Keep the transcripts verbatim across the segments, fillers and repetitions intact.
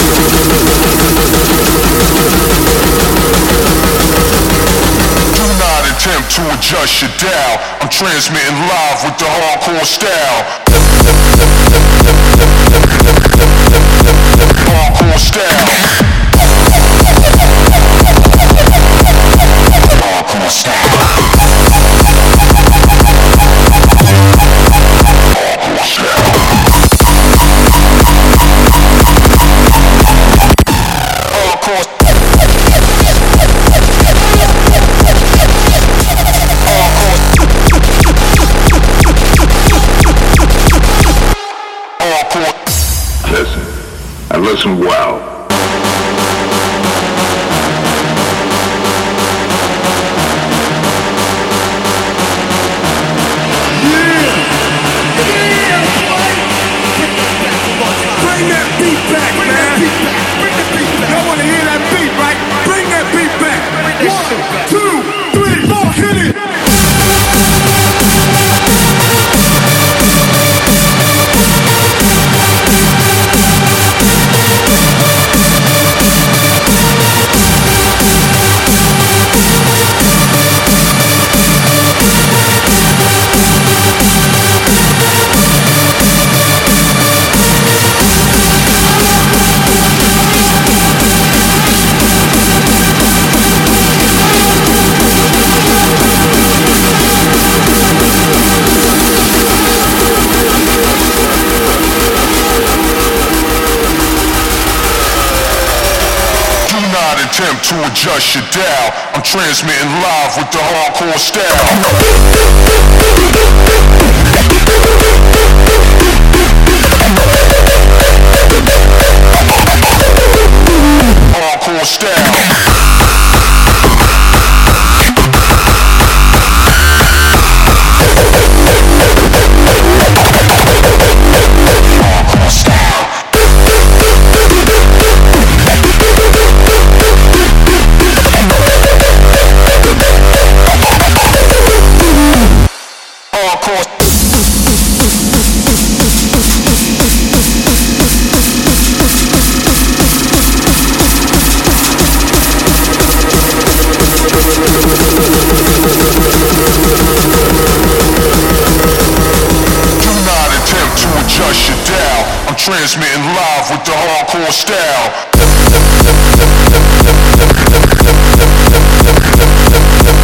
Attempt to adjust your dial. I'm transmitting live with the hardcore style. Hardcore style. Hardcore style. Hardcore style. Hardcore. Listen, and listen well. Bring that beat back, man. Bring that beat back. Y'all wanna hear that beat, right? Bring that beat back. One, two, three, four, hit it. Attempt to adjust your dial. I'm transmitting live with the hardcore style. Hardcore style. Transmitting live with the hardcore style.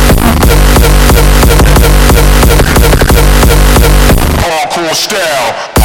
Hardcore style.